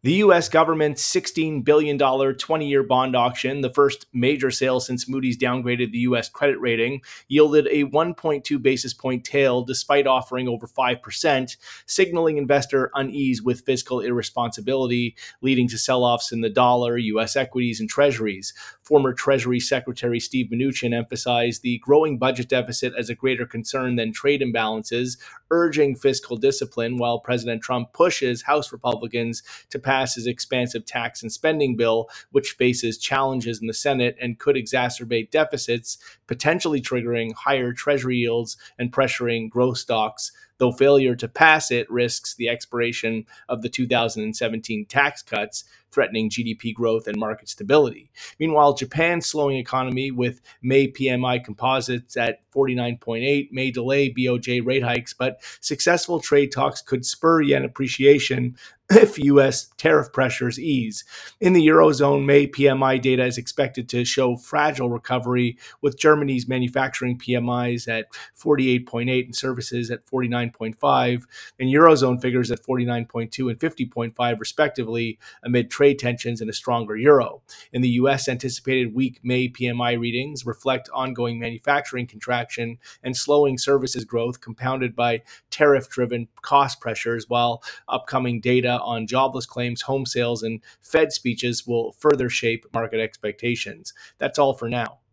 The U.S. government's $16 billion 20-year bond auction, the first major sale since Moody's downgraded the U.S. credit rating, yielded a 1.2 basis point tail despite offering over 5%, signaling investor unease with fiscal irresponsibility, leading to sell-offs in the dollar, U.S. equities, and treasuries. Former Treasury Secretary Steve Mnuchin emphasized the growing budget deficit as a greater concern than trade imbalances, urging fiscal discipline while President Trump pushes House Republicans to pass his expansive tax and spending bill, which faces challenges in the Senate and could exacerbate deficits, potentially triggering higher Treasury yields and pressuring growth stocks, though failure to pass it risks the expiration of the 2017 tax cuts, threatening GDP growth and market stability. Meanwhile, Japan's slowing economy with May PMI composites at 49.8 may delay BOJ rate hikes, but successful trade talks could spur yen appreciation if U.S. tariff pressures ease. In the Eurozone, May PMI data is expected to show fragile recovery, with Germany's manufacturing PMIs at 48.8 and services at 49.5, and Eurozone figures at 49.2 and 50.5 respectively, amid trade tensions and a stronger euro. In the U.S., anticipated weak May PMI readings reflect ongoing manufacturing contraction and slowing services growth compounded by tariff-driven cost pressures, while upcoming data on jobless claims, home sales, and Fed speeches will further shape market expectations. That's all for now.